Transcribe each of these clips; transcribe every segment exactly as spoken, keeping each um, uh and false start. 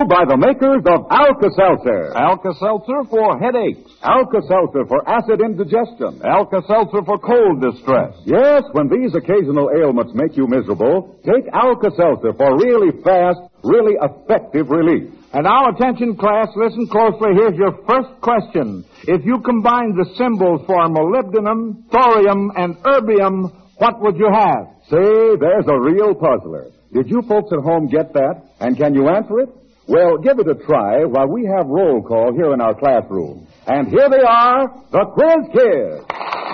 by the makers of Alka-Seltzer. Alka-Seltzer for headaches. Alka-Seltzer for acid indigestion. Alka-Seltzer for cold distress. Yes, when these occasional ailments make you miserable, take Alka-Seltzer for really fast, really effective relief. And now, attention, class, listen closely. Here's your first question. If you combine the symbols for molybdenum, thorium, and erbium, what would you have? Say, there's a real puzzler. Did you folks at home get that? And can you answer it? Well, give it a try while we have roll call here in our classroom. And here they are, the Quiz Kids.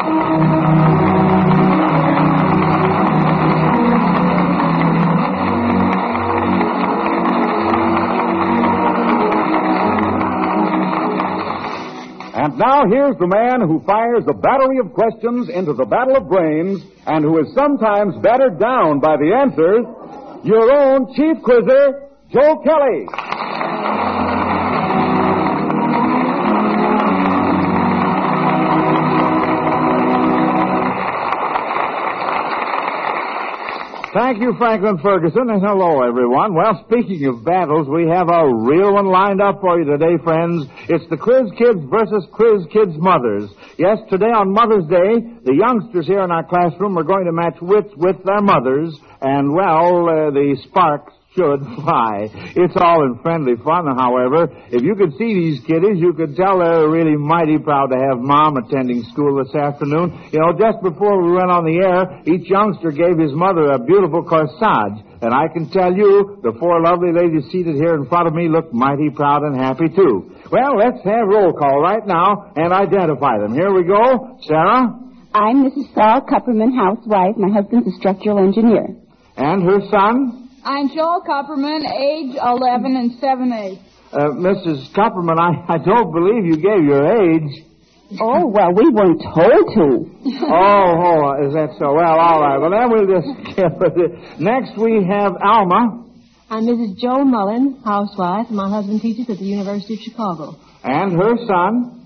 And now here's the man who fires a battery of questions into the battle of brains and who is sometimes battered down by the answers, your own chief quizzer, Joe Kelly. Thank you, Franklin Ferguson, and hello, everyone. Well, speaking of battles, we have a real one lined up for you today, friends. It's the Quiz Kids versus Quiz Kids mothers. Yes, today on Mother's Day, the youngsters here in our classroom are going to match wits with their mothers, and, well, uh, the sparks should fly. It's all in friendly fun, however. If you could see these kiddies, you could tell they're really mighty proud to have Mom attending school this afternoon. You know, just before we went on the air, each youngster gave his mother a beautiful corsage. And I can tell you, the four lovely ladies seated here in front of me look mighty proud and happy, too. Well, let's have roll call right now and identify them. Here we go. Sarah? I'm Missus Saul Kupperman, housewife. My husband's a structural engineer. And her son? I'm Joel Kupperman, age eleven and seven eighths. Uh, Missus Kupperman, I, I don't believe you gave your age. Oh, well, we weren't told to. oh, oh, is that so? Well, all right. Well, then we'll just get with it. Next, we have Alma. I'm Missus Joe Mullen, housewife, and my husband teaches at the University of Chicago. And her son?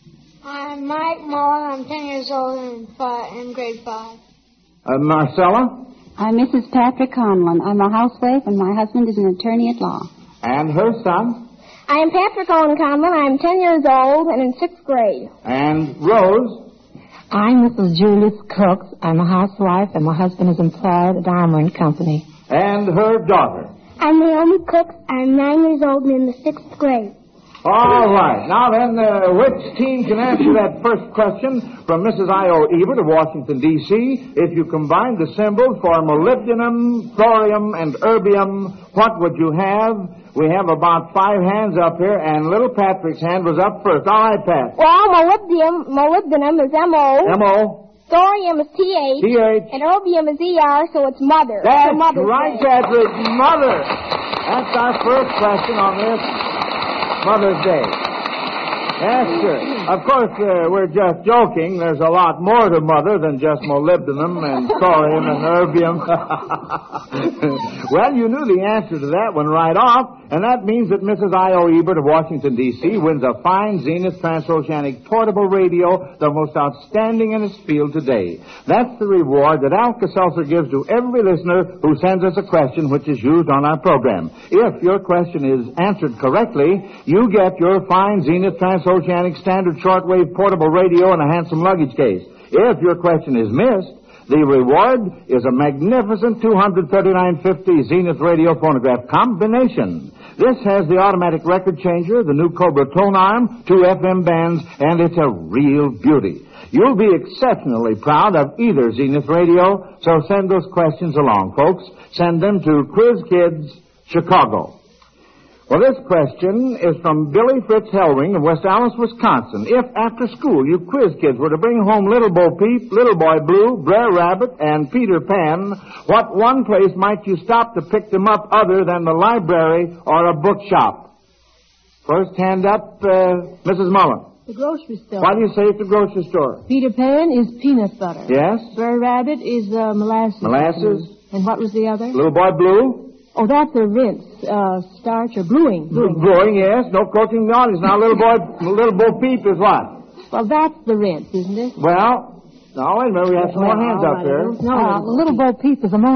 I'm Mike Mullen. I'm ten years old and in, five, in grade five. Uh, Marcella? I'm Missus Patrick Conlon. I'm a housewife, and my husband is an attorney at law. And her son? I am Patrick Owen Conlon. I'm ten years old and in sixth grade. And Rose? I'm Missus Julius Cooks. I'm a housewife, and my husband is employed at Armour and Company. And her daughter? I'm Naomi Cooks. I'm nine years old and in the sixth grade. All right. Now then, uh, which team can answer that first question from Missus I O Ebert of Washington, D C? If you combine the symbols for molybdenum, thorium, and erbium, what would you have? We have about five hands up here, and little Patrick's hand was up first. All right, Pat. Well, molybdenum, molybdenum is M O. M O. Thorium is T H. T H. And erbium is E R, so it's mother. That's Mother's right, Day. Patrick. Mother. That's our first question on this Mother's Day. Yes, sir. Of course, uh, we're just joking. There's a lot more to mother than just molybdenum and thorium and erbium. Well, you knew the answer to that one right off, and that means that Missus I O Ebert of Washington, D C wins a fine Zenith Transoceanic portable radio, the most outstanding in its field today. That's the reward that Alka-Seltzer gives to every listener who sends us a question which is used on our program. If your question is answered correctly, you get your fine Zenith Transoceanic standard shortwave portable radio and a handsome luggage case. If your question is missed, the reward is a magnificent two thirty-nine fifty Zenith radio phonograph combination. This has the automatic record changer, the new Cobra tone arm, two F M bands, and it's a real beauty. You'll be exceptionally proud of either Zenith radio, so send those questions along, folks. Send them to Quiz Kids, Chicago. Well, this question is from Billy Fritz Hellring of West Allis, Wisconsin. If, after school, you quiz kids were to bring home Little Bo Peep, Little Boy Blue, Brer Rabbit, and Peter Pan, what one place might you stop to pick them up other than the library or a bookshop? First hand up, uh, Missus Mullen. The grocery store. Why do you say it's the grocery store? Peter Pan is peanut butter. Yes? Brer Rabbit is uh, molasses. Molasses. And what was the other? Little Boy Blue. Oh, that's a rinse, uh, starch or brewing. Brewing, brewing yes. No coaching the audience. Now, little boy, little Bo Peep is what? Well, that's the rinse, isn't it? Well, no, wait a minute. We have some well, more hands up right. there. No, uh, Little Bo Peep is ammonia.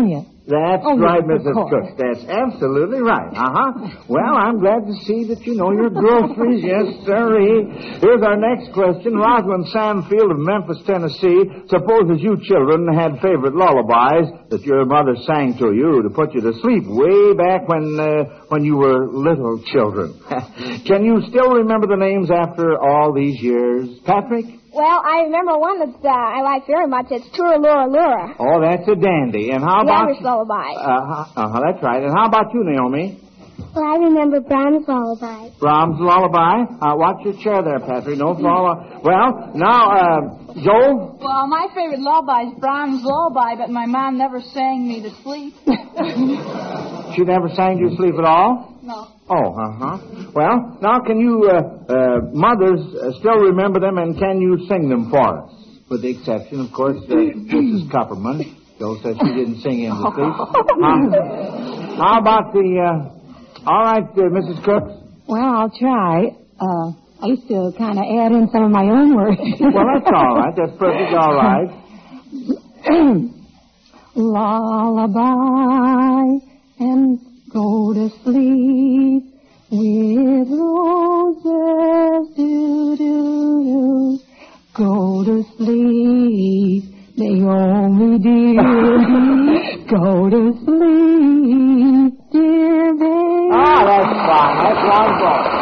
That's Oh, right, yes, of Missus course. Cook. That's absolutely right. Uh-huh. Well, I'm glad to see that you know your groceries. Yes, sirree. Here's our next question. Rosalind Samfield of Memphis, Tennessee. Suppose that you children had favorite lullabies that your mother sang to you to put you to sleep way back when uh, when you were little children. Can you still remember the names after all these years? Patrick? Well, I remember one that uh, I like very much. It's Tura Lura Lura. Oh, that's a dandy. And how The about... Irish lullaby. Uh-huh, uh-huh, that's right. And how about you, Naomi? Well, I remember Brahms lullaby. Brahms' lullaby. Uh, watch your chair there, Patrick. No fall. Well, now, uh, Joel? Well, my favorite lullaby is Brahms' lullaby, but my mom never sang me to sleep. She never sang you to sleep at all? No. Oh, uh-huh. Well, now can you, uh, uh, mothers, uh, still remember them, and can you sing them for us? With the exception, of course, uh, Missus Copperman. Joel says she didn't sing him to sleep. Uh, how about the, uh, all right, uh, Missus Cook? Well, I'll try. Uh, I used to kind of add in some of my own words. Well, that's all right. That's perfectly all right. Lullaby and go to sleep with roses. Do, do, do. Go to sleep, Naomi dear. Go to sleep, dear baby. Ah, that's fine. That's wonderful.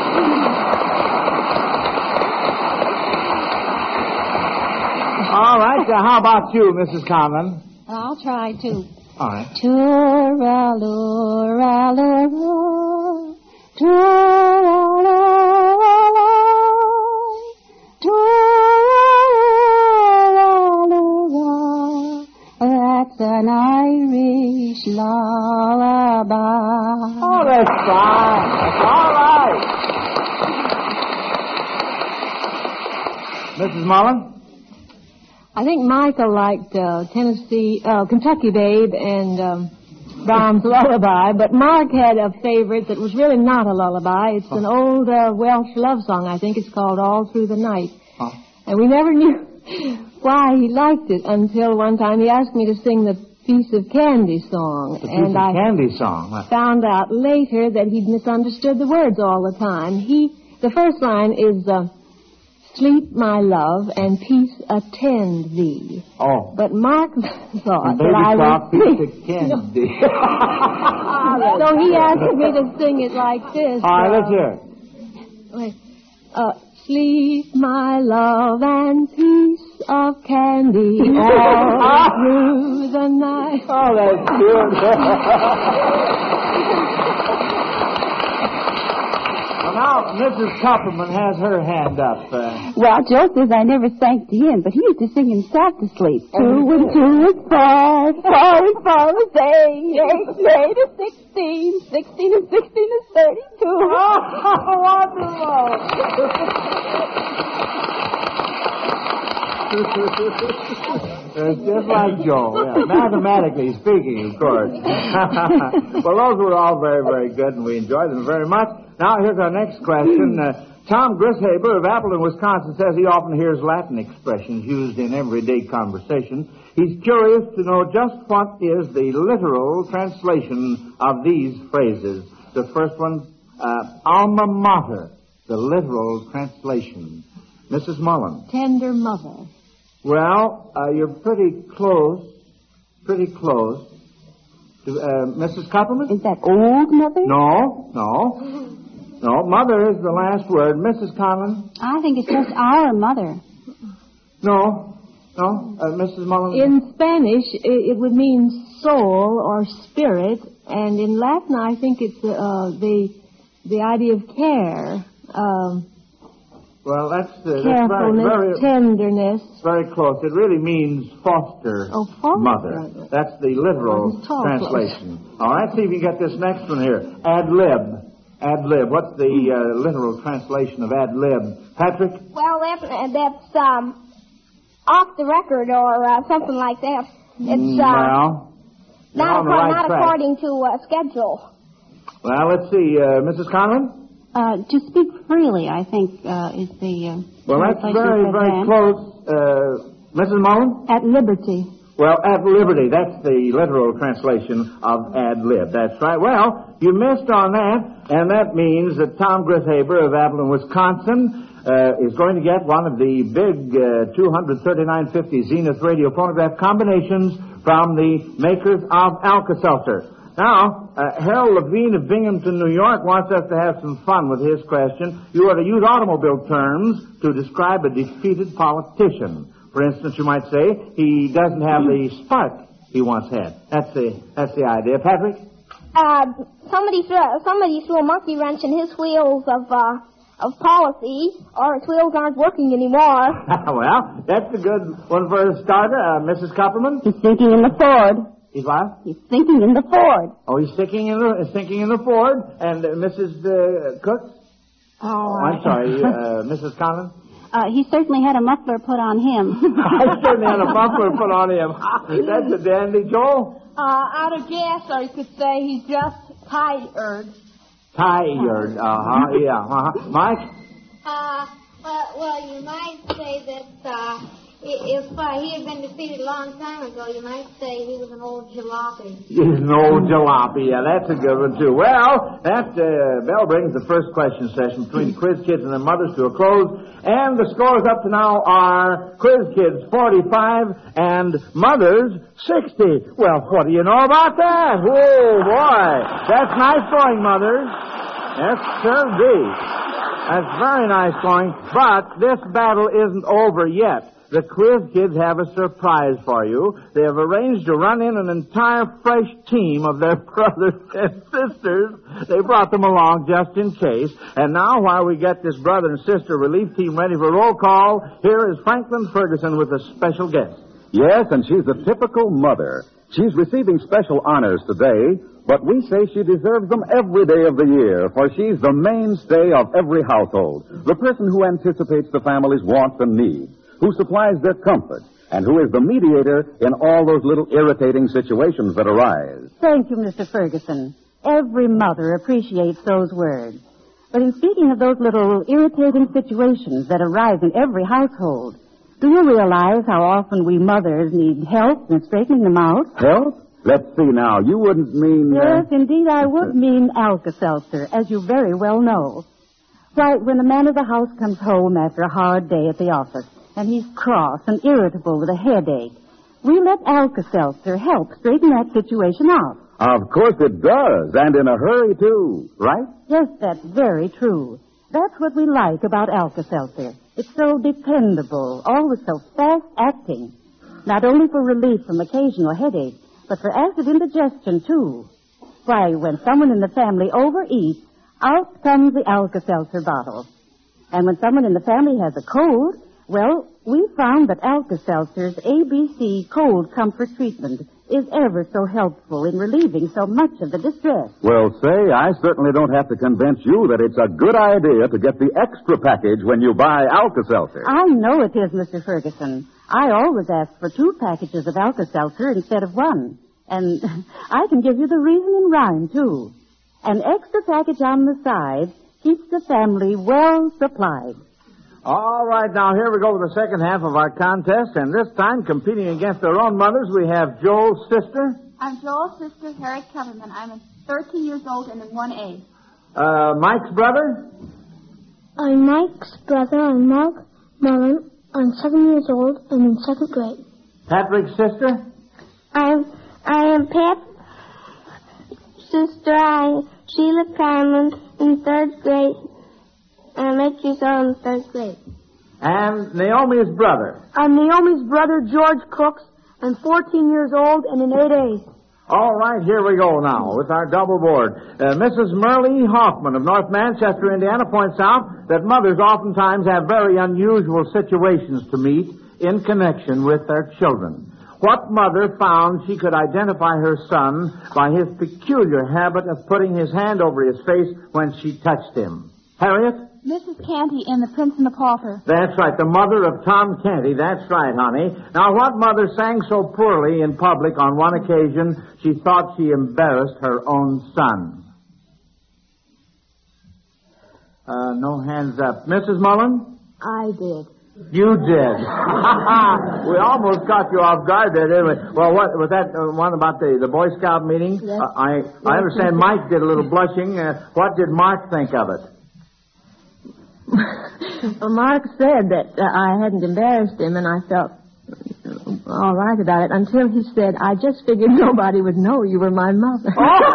All right. Uh, how about you, Missus Conlon? I'll try to. All right. Tura lura lura, tura lura, tura lura. That's an Irish lullaby. Oh, that's fine. That's all right. Missus Mullen? I think Michael liked uh, Tennessee, uh, Kentucky Babe and um, Brahms' Lullaby, but Mark had a favorite that was really not a lullaby. It's an old uh, Welsh love song, I think. It's called All Through the Night. Huh? And we never knew why he liked it until one time he asked me to sing the Piece of Candy song. The Piece and of I Candy song. found out later that he'd misunderstood the words all the time. He, the first line is... Uh, Sleep, my love, and peace attend thee. Oh. But Mark thought Baby that I shark, was piece of candy. So he asked me to sing it like this. All right, uh, let's hear it. wait. Uh, sleep, my love, and piece of candy all through the night. Oh, that's good. Well, now, Missus Copperman has her hand up. Uh, Well, Joe says I never sang to him, but he used to sing himself to sleep. Two and two is four, four and four is eight, eight and eight is sixteen, sixteen and sixteen is thirty-two. oh, wonderful! It's just like Joe, yeah. Mathematically speaking, of course. Well, those were all very, very good, and we enjoyed them very much. Now, here's our next question. Uh, Tom Grishaber of Appleton, Wisconsin, says he often hears Latin expressions used in everyday conversation. He's curious to know just what is the literal translation of these phrases. The first one, uh, alma mater, the literal translation. Missus Mullen. Tender mother. Well, uh, you're pretty close, pretty close. To, uh, Missus Copperman? Is that old mother? No, no. No, mother is the last word. Missus Conlon? I think it's just our mother. No, no. Uh, Missus Mullen? In Spanish, it, it would mean soul or spirit, and in Latin, I think it's uh, the the idea of care, um, Well, that's, uh, that's very, carefulness, very, tenderness. very close. It really means foster, Oh, foster. mother. That's the literal It's all translation. All right, see if you get this next one here. Ad lib. Ad lib. What's the uh, literal translation of ad lib? Patrick? Well, that, that's um, off the record or uh, something like that. It's uh, Well, you're not, on the acco- right not track. according to uh, schedule. Well, let's see. Uh, Missus Conlon? Uh, to speak freely, I think, uh, is the... Uh, Well, that's translation very, for very that. close. Uh, Missus Mullen? At liberty. Well, at liberty. That's the literal translation of ad lib. That's right. Well, you missed on that, and that means that Tom Grishaber of Abilene, Wisconsin, uh, is going to get one of the big uh, two thirty-nine fifty Zenith radio phonograph combinations from the makers of Alka-Seltzer. Now, uh, Harold Levine of Binghamton, New York, wants us to have some fun with his question. You ought to use automobile terms to describe a defeated politician. For instance, you might say, he doesn't have the spark he once had. That's the that's the idea. Patrick? Uh, somebody threw, somebody threw a monkey wrench in his wheels of, uh, of policy, or his wheels aren't working anymore. Well, that's a good one for a starter. Uh, Missus Kupperman? He's thinking in the Ford. He's what? He's thinking in the Ford. Oh, he's thinking in the, he's thinking in the Ford. And uh, Missus Uh, Cook? Oh, oh I'm sorry, uh, Missus Conlon? Uh, he certainly had a muffler put on him. I certainly had a muffler put on him. That's a dandy, Joel. Uh, out of gas, or you could say he's just tired. Tired, uh-huh, yeah, uh-huh. Mike? Uh, well, well, you might say that, uh, if uh, he had been defeated a long time ago, you might say he was an old jalopy. He's an old jalopy, yeah, that's a good one, too. Well, that uh, bell brings the first question session between the quiz kids and their mothers to a close, and the scores up to now are quiz kids forty-five and mothers sixty. Well, what do you know about that? Whoa, boy, that's nice going, mothers. Yes, sir, do. That's very nice going, but this battle isn't over yet. The quiz kids have a surprise for you. They have arranged to run in an entire fresh team of their brothers and sisters. They brought them along just in case. And now, while we get this brother and sister relief team ready for roll call, here is Franklin Ferguson with a special guest. Yes, and she's a typical mother. She's receiving special honors today, but we say she deserves them every day of the year, for she's the mainstay of every household, the person who anticipates the family's wants and needs, who supplies their comfort, and who is the mediator in all those little irritating situations that arise. Thank you, Mister Ferguson. Every mother appreciates those words. But in speaking of those little irritating situations that arise in every household, do you realize how often we mothers need help in straightening them out? Help? Let's see now. You wouldn't mean... Yes, uh... indeed, I would mean Alka-Seltzer, as you very well know. Why, when a man of the house comes home after a hard day at the office, and he's cross and irritable with a headache, we let Alka-Seltzer help straighten that situation out. Of course it does, and in a hurry, too, right? Yes, that's very true. That's what we like about Alka-Seltzer. It's so dependable, always so fast-acting. Not only for relief from occasional headache, but for acid indigestion, too. Why, when someone in the family overeats, out comes the Alka-Seltzer bottle. And when someone in the family has a cold, well, we found that Alka-Seltzer's A B C cold comfort treatment is ever so helpful in relieving so much of the distress. Well, say, I certainly don't have to convince you that it's a good idea to get the extra package when you buy Alka-Seltzer. I know it is, Mister Ferguson. I always ask for two packages of Alka-Seltzer instead of one. And I can give you the reason in rhyme, too. An extra package on the side keeps the family well supplied. All right, now here we go with the second half of our contest, and this time, competing against their own mothers, we have Joel's sister. I'm Joel's sister, Harriet Coverman. I'm thirteen years old and in one A. Uh, Mike's brother? I'm Mike's brother. I'm Mark Mullen. I'm seven years old and in second grade. Patrick's sister? I'm, I am Pat's sister. I'm Sheila Carmen in third grade. I'm eight years old in third grade. And Naomi's brother. I'm Naomi's brother, George Cooks. I'm fourteen years old and in eight A. All right, here we go now with our double board. Uh, Missus Merle Hoffman of North Manchester, Indiana, points out that mothers oftentimes have very unusual situations to meet in connection with their children. What mother found she could identify her son by his peculiar habit of putting his hand over his face when she touched him? Harriet? Missus Canty in The Prince and the Pauper. That's right, the mother of Tom Canty. That's right, honey. Now, what mother sang so poorly in public on one occasion she thought she embarrassed her own son? Uh, no hands up. Missus Mullen? I did. You did. We almost caught you off guard there, didn't we? Well, what was that uh, one about the, the Boy Scout meeting? Yes. Uh, I I understand Mike did a little blushing. Uh, what did Mark think of it? Well, Mark said that uh, I hadn't embarrassed him, and I felt all right about it until he said, I just figured nobody would know you were my mother.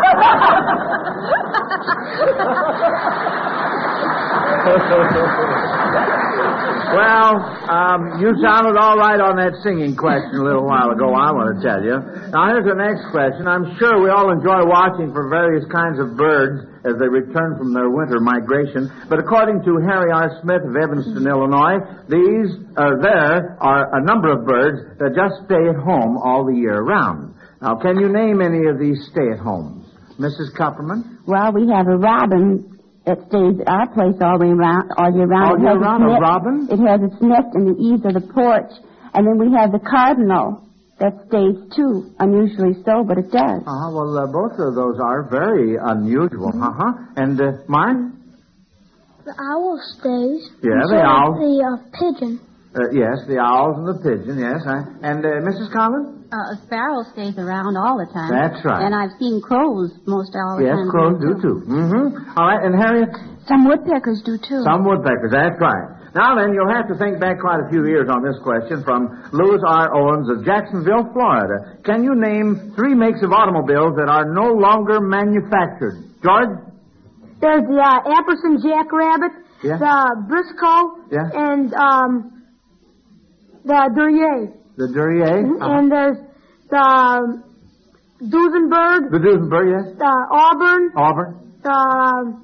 Well, um, you sounded all right on that singing question a little while ago, I want to tell you. Now, here's the next question. I'm sure we all enjoy watching for various kinds of birds as they return from their winter migration. But according to Harry R. Smith of Evanston, Illinois, these, uh, there are a number of birds that just stay at home all the year round. Now, can you name any of these stay-at-homes? Missus Kupperman? Well, we have a robin that stays at our place all year round. All year round. All year round, a robin? It has its nest in the eaves of the porch. And then we have the cardinal that stays, too. Unusually so, but it does. Uh-huh. Well, uh, both of those are very unusual. Mm-hmm. Uh-huh. And, uh, mine? The owl stays. Yeah, and the so owl. The uh, pigeon. Uh, yes, the owls and the pigeon, yes. I, and uh, Missus Collins? Uh, a sparrow stays around all the time. That's right. And I've seen crows most all the yes, time. Yes, crows do, too. Mm-hmm. All right, and Harriet? Some woodpeckers do, too. Some woodpeckers, that's right. Now then, you'll have to think back quite a few years on this question from Louis R. Owens of Jacksonville, Florida. Can you name three makes of automobiles that are no longer manufactured? George? There's the uh, Apperson Jackrabbit, yeah. the Briscoe, yeah. and um, the Duryea. The Duryea? Mm-hmm. Uh-huh. And there's the um, Duesenberg. The Duesenberg, yes. The Auburn. Auburn. The...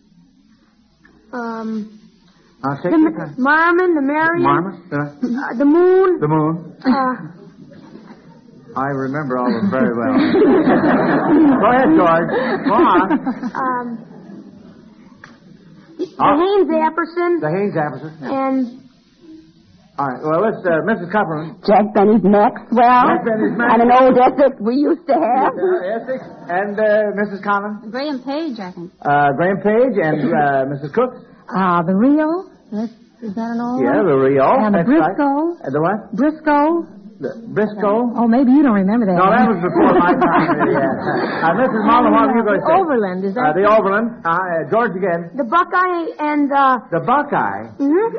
Um, I'll take the your time. Marmon, the Marion. Marmon? Uh, uh, the Moon. The Moon. Uh, I remember all of them very well. Go ahead, George. Go on. Um, the oh. Haynes Apperson. The Haynes Apperson. Yeah. And... All right. Well, let's, uh, Missus Kupperman. Jack Benny's Maxwell. Jack Benny's Maxwell. And an old Essex we used to have. Uh, Essex. And uh, Missus Collins. Graham Page, I think. Uh, Graham Page and uh, Missus Cook. Ah, uh, the Rio. That's, is that an old yeah, one? the Rio. And the That's Briscoe. Right. And the what? Briscoe. The Briscoe. Oh, maybe you don't remember that. No, one. that was before my time. Yeah. Uh, Missus Mullen, what were you going to say? Overland, is that? Uh, the Overland. Uh, uh, George again. The Buckeye and, uh... The Buckeye? Mm-hmm.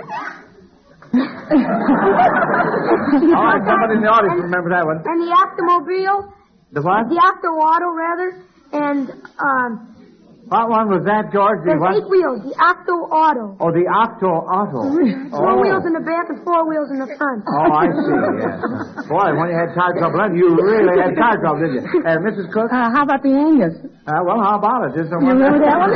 All right, somebody in the audience and, remember that one. And the Octomobile. The what? The Octo Auto, rather. And, um... what one was that, George? The There's what? eight wheels. The Octo Auto. Oh, the Octo Auto. Mm-hmm. Oh. Four wheels in the back and four wheels in the front. Oh, I see, yes. Boy, when you had car trouble, then you really had car trouble, didn't you? Uh, Missus Cook? Uh, how about the Angus? Uh, well, how about it? Is there You one remember that one?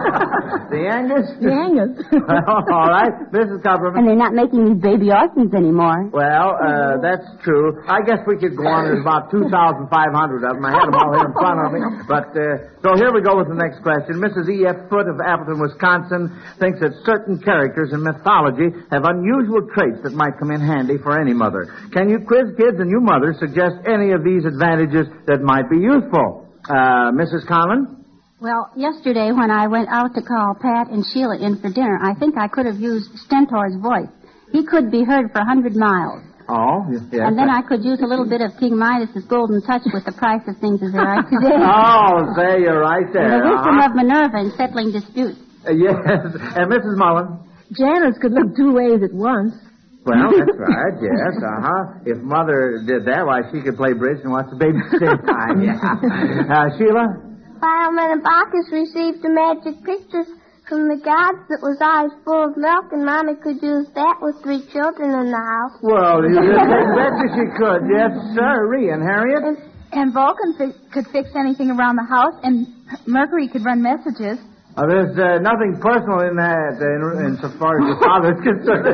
The Angus? The Angus. All right, Missus Kupperman. And they're not making these baby Austins anymore. Well, uh, that's true. I guess we could go on. There's about two thousand five hundred of them. I had them all here in front of me. But, uh, so here we go with the next question. Missus E F Foote of Appleton, Wisconsin, thinks that certain characters in mythology have unusual traits that might come in handy for any mother. Can you quiz kids and you mothers suggest any of these advantages that might be useful? Uh, Missus Collins? Well, yesterday when I went out to call Pat and Sheila in for dinner, I think I could have used Stentor's voice. He could be heard for a hundred miles. Oh, yes. And then I could use a little bit of King Midas's golden touch with the price of things as they are today. Oh, say you're right there. And the wisdom uh-huh. of Minerva in settling disputes. Uh, yes. And Missus Mullen? Janice could look two ways at once. Well, that's right, yes, uh-huh. If Mother did that, why, she could play bridge and watch the baby at the same time. Yeah. Uh, Sheila? Fireman and Bacchus received the magic pictures from the gods that was eyes full of milk, and Mommy could use that with three children in the house. Well, you bet she could. Yes, sir. And Harriet? And, and Vulcan fi- could fix anything around the house, and Mercury could run messages. Uh, there's uh, nothing personal in that, uh, in, in so far as your father's concerned.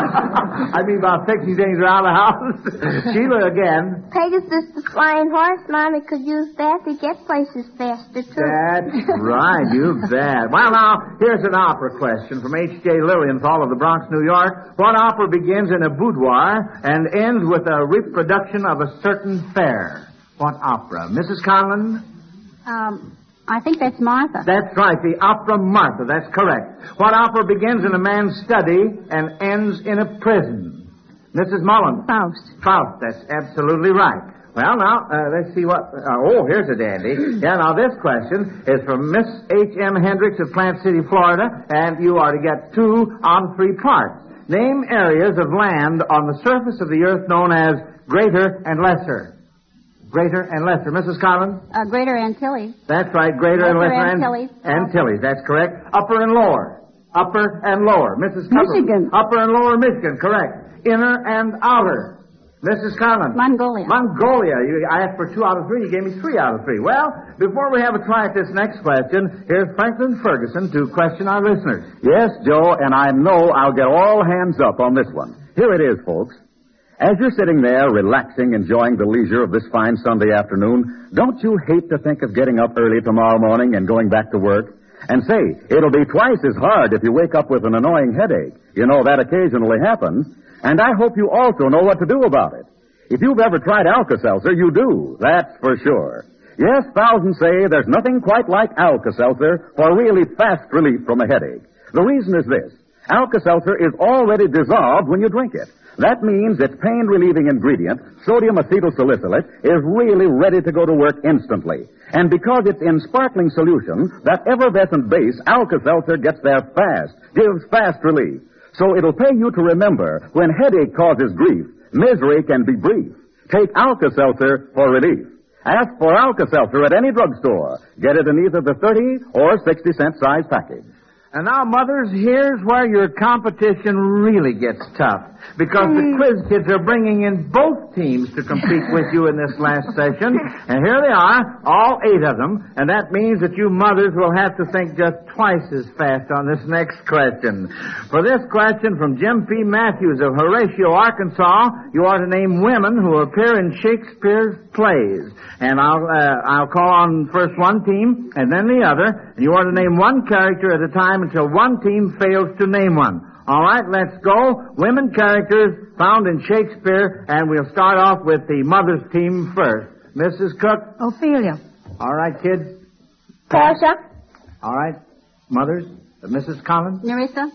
I mean about fixing things around the house. Sheila again. Pegasus the flying horse, Mommy could use that to get places faster, too. That's right, you bet. Well, now, here's an opera question from H J Lilienthal of the Bronx, New York. What opera begins in a boudoir and ends with a reproduction of a certain fair? What opera? Missus Conlon? Um, I think that's Martha. That's right, the opera Martha. That's correct. What opera begins in a man's study and ends in a prison? Missus Mullen. Faust. Faust, that's absolutely right. Well, now, uh, let's see what... Uh, oh, here's a dandy. Yeah, now this question is from Miss H M. Hendricks of Plant City, Florida, and you are to get two on three parts. Name areas of land on the surface of the earth known as Greater and Lesser. Greater and Lesser. Missus Collins? Uh, Greater Antilles. That's right, Greater and Lesser Lesser. Antilles. Antilles, that's correct. Upper and Lower. Upper and Lower. Missus Collins? Michigan. Upper and Lower Michigan, correct. Inner and Outer. Missus Collins. Mongolia. Mongolia. You, I asked for two out of three. You gave me three out of three. Well, before we have a try at this next question, here's Franklin Ferguson to question our listeners. Yes, Joe, and I know I'll get all hands up on this one. Here it is, folks. As you're sitting there relaxing, enjoying the leisure of this fine Sunday afternoon, don't you hate to think of getting up early tomorrow morning and going back to work? And say, it'll be twice as hard if you wake up with an annoying headache. You know, that occasionally happens. And I hope you also know what to do about it. If you've ever tried Alka-Seltzer, you do, that's for sure. Yes, thousands say there's nothing quite like Alka-Seltzer for really fast relief from a headache. The reason is this. Alka-Seltzer is already dissolved when you drink it. That means its pain-relieving ingredient, sodium acetylsalicylate, is really ready to go to work instantly. And because it's in sparkling solution, that effervescent base, Alka-Seltzer, gets there fast, gives fast relief. So it'll pay you to remember, when headache causes grief, misery can be brief. Take Alka-Seltzer for relief. Ask for Alka-Seltzer at any drugstore. Get it in either the thirty or sixty cent size package. And now, mothers, here's where your competition really gets tough. Because the quiz kids are bringing in both teams to compete with you in this last session. And here they are, all eight of them. And that means that you mothers will have to think just twice as fast on this next question. For this question from Jim P. Matthews of Horatio, Arkansas, you are to name women who appear in Shakespeare's plays. And I'll, uh, I'll call on first one team and then the other. And you are to name one character at a time until one team fails to name one. All right, let's go. Women characters found in Shakespeare, and we'll start off with the mother's team first. Missus Cook? Ophelia. All right, kids. Portia. All right, mothers. Uh, Missus Collins? Nerissa.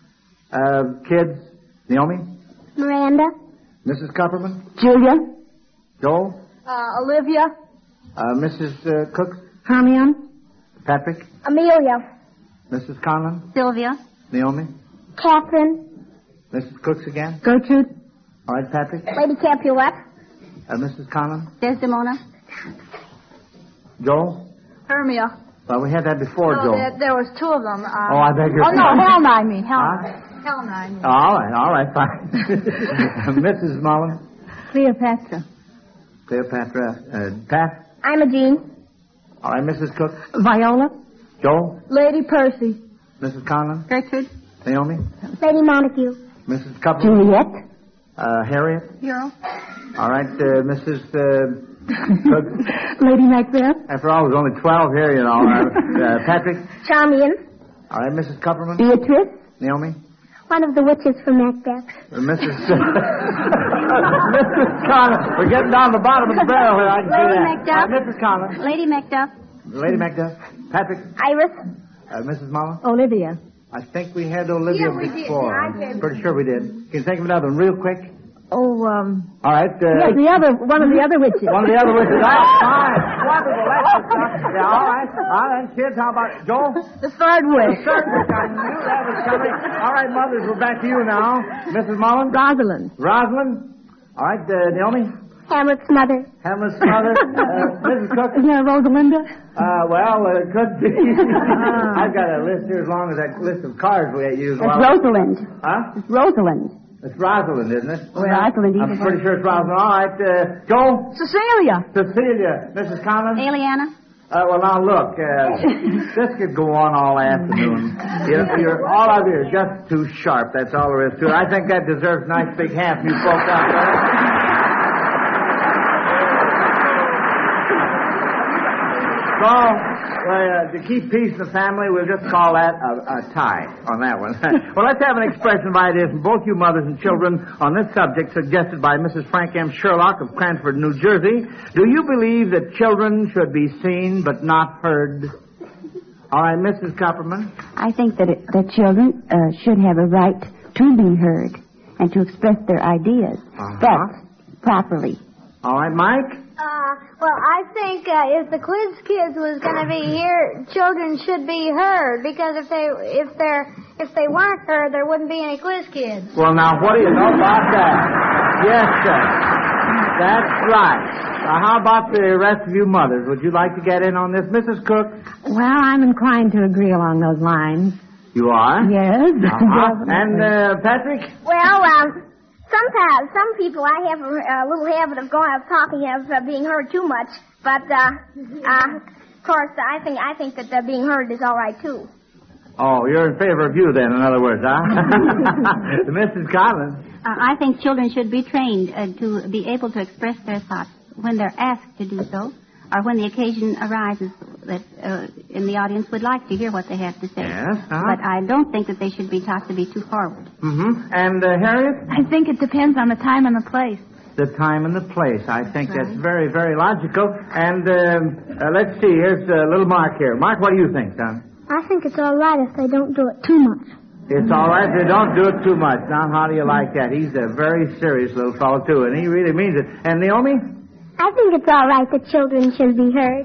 Uh, kids. Naomi? Miranda. Missus Copperman? Julia. Joel? Uh, Olivia. Uh, Missus Uh, Cook? Hermione. Patrick? Amelia. Missus Conlon? Sylvia. Naomi? Catherine. Missus Cooks again? Gertrude. All right, Patrick? Lady Capulet. Uh, Missus Conlon? Desdemona. Joel? Hermia. Well, we had that before, No, Joel. there, there was two of them. Um, Oh, I beg your Oh, no, pardon. Helma, I mean. Helma. Huh? Helma, I mean. All right, all right, fine. Missus Mullen? Cleopatra. Cleopatra? Uh, Pat? Imogene. All right, Missus Cook? Viola. Joel? Lady Percy. Missus Conlon? Gertrude. Naomi? Lady Montague. Missus Cupper? Juliet. Uh, Harriet? Hero. All right, uh, Missus Uh, Cook? Lady Macbeth. After all, there's only twelve here, you know. Uh, uh, Patrick? Charmian. All right, Missus Cupperman? Beatrice. Naomi? One of the witches from Macbeth. Uh, Missus Missus Conlon. We're getting down the bottom of the barrel here. I can see Lady that. Macduff. Uh, Missus Conlon. Lady Macduff. Lady Macduff. Patrick? Iris. Uh, Missus Mullen? Olivia. I think we had Olivia Yeah, we did. before. I did. Pretty sure we did. Can you think of another one real quick? Oh, um, All right. Uh, yes, the other, one of the other witches. One of the other witches. Oh, fine. Wonderful. That's good. Yeah, all right. All right, kids, how about Joel? The third witch. Third witch. I knew that was coming. All right, mothers, we're back to you now. Missus Mullen? Rosalind. Rosalind? All right, uh, Naomi? Hamlet's mother. Hamlet's mother? Uh, Missus Cook? Isn't there Rosalinda? Uh, well, uh, it could be. I've got a list here as long as that list of cards we used. It's Rosalind. Huh? It's Rosalind. It's Rosalind, isn't it? Well, Rosalind. I'm pretty sure it's Rosalind. All right, uh, Joel? Cecilia. Cecilia. Missus Conlon? Aliana. Uh, well, now, look, uh, this could go on all afternoon. You're, you're, all of you are just too sharp. That's all there is to it. I think that deserves a nice big hand from you folks out there. So, Well, uh, to keep peace in the family, we'll just call that a, a tie on that one. Well, let's have an expression of ideas from both you mothers and children on this subject suggested by Missus Frank M. Sherlock of Cranford, New Jersey. Do you believe that children should be seen but not heard? All right, Missus Copperman. I think that it, that children uh, should have a right to be heard and to express their ideas. Uh-huh. That's properly. All right, Mike? Uh, well, I think uh, if the Quiz Kids was going to be here, children should be heard, because if they if they're if they weren't heard, there wouldn't be any Quiz Kids. Well, now, what do you know about that? Yes, sir. That's right. Now, how about the rest of you mothers? Would you like to get in on this, Missus Cook? Well, I'm inclined to agree along those lines. You are? Yes. Uh-huh. And, uh, Patrick? Well, um, sometimes, some people, I have a, a little habit of going, of talking, of uh, being heard too much. But, uh, uh, of course, I think, I think that uh, being heard is all right, too. Oh, you're in favor of you, then, in other words, huh? Missus Collins? Uh, I think children should be trained uh, to be able to express their thoughts when they're asked to do so, or when the occasion arises that uh, in the audience would like to hear what they have to say. Yes, uh-huh. But I don't think that they should be taught to be too forward. Mm-hmm. And, uh, Harriet? I think it depends on the time and the place. The time and the place. I think that's very, very logical. And, um, uh, let's see, here's a uh, little Mark here. Mark, what do you think, son? I think it's all right if they don't do it too much. It's all right if they don't do it too much. Now, how do you like that? He's a very serious little fellow, too, and he really means it. And Naomi? I think it's all right that children should be heard.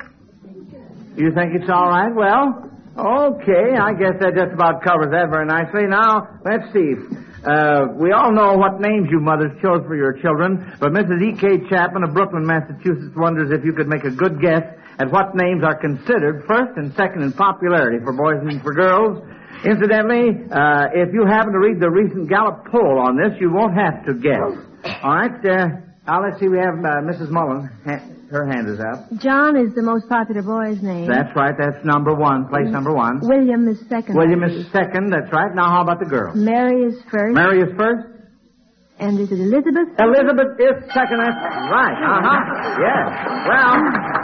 You think it's all right? Well, okay. I guess that just about covers that very nicely. Now, let's see. Uh, we all know what names you mothers chose for your children, but Missus E K. Chapman of Brooklyn, Massachusetts wonders if you could make a good guess at what names are considered first and second in popularity for boys and for girls. Incidentally, uh, if you happen to read the recent Gallup poll on this, you won't have to guess. All right, uh, now let's see, we have uh, Missus Mullen. Ha- her hand is up. John is the most popular boy's name. That's right, that's number one, place number one. William is second. William is second, that's right. Now how about the girl? Mary is first. Mary is first? And is it Elizabeth? Elizabeth is second, that's right. Uh-huh, yes. Well,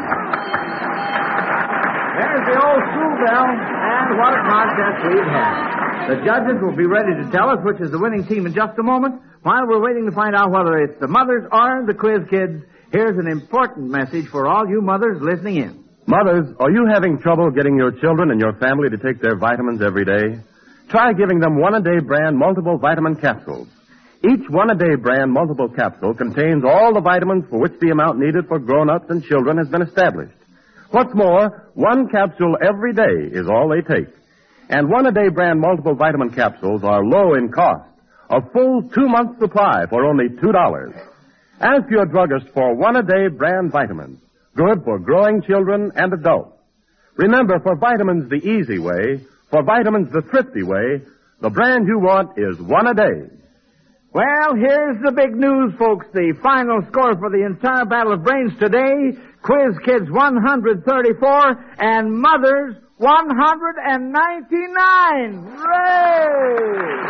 there's the old school bell, and what a contest we've had. The judges will be ready to tell us which is the winning team in just a moment. While we're waiting to find out whether it's the mothers or the Quiz Kids, here's an important message for all you mothers listening in. Mothers, are you having trouble getting your children and your family to take their vitamins every day? Try giving them one-a-day brand multiple vitamin capsules. Each one-a-day brand multiple capsule contains all the vitamins for which the amount needed for grown-ups and children has been established. What's more, one capsule every day is all they take. And one-a-day brand multiple vitamin capsules are low in cost. A full two-month supply for only two dollars. Ask your druggist for one-a-day brand vitamins. Good for growing children and adults. Remember, for vitamins the easy way, for vitamins the thrifty way, the brand you want is one-a-day. Well, here's the big news, folks. The final score for the entire Battle of Brains today, Quiz Kids one hundred thirty-four and Mothers one hundred ninety-nine. Hooray!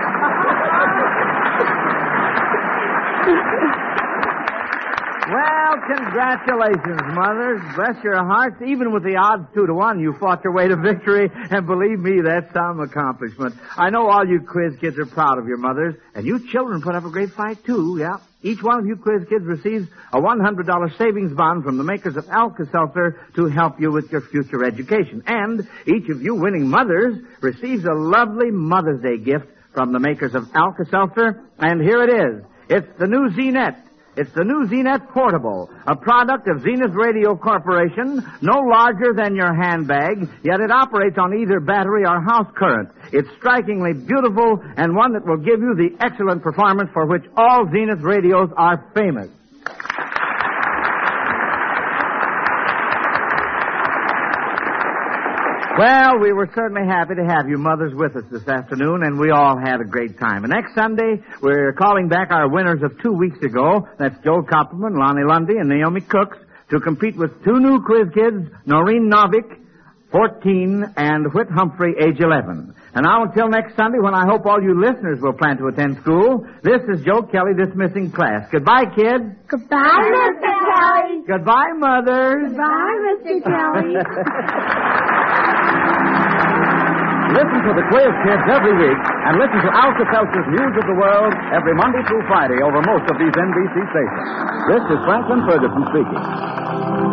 Well, congratulations, mothers. Bless your hearts. Even with the odds two to one, you fought your way to victory, and believe me, that's some accomplishment. I know all you Quiz Kids are proud of your mothers, and you children put up a great fight, too, yeah. Each one of you Quiz Kids receives a one hundred dollars savings bond from the makers of Alka-Seltzer to help you with your future education. And each of you winning mothers receives a lovely Mother's Day gift from the makers of Alka-Seltzer, and here it is. It's the new Z-Net. It's the new Z-Net Portable, a product of Zenith Radio Corporation, no larger than your handbag, yet it operates on either battery or house current. It's strikingly beautiful and one that will give you the excellent performance for which all Zenith radios are famous. Well, we were certainly happy to have you mothers with us this afternoon, and we all had a great time. And next Sunday, we're calling back our winners of two weeks ago. That's Joe Copperman, Lonnie Lundy, and Naomi Cooks, to compete with two new Quiz Kids, Noreen Novick, fourteen, and Whit Humphrey, age eleven. And now until next Sunday, when I hope all you listeners will plan to attend school, this is Joe Kelly dismissing class. Goodbye, kids. Goodbye, Mister Kelly. Goodbye, mothers. Goodbye, Mister Kelly. Listen to the Quiz Kids every week, and listen to Alka-Seltzer's News of the World every Monday through Friday over most of these N B C stations. This is Franklin Ferguson speaking.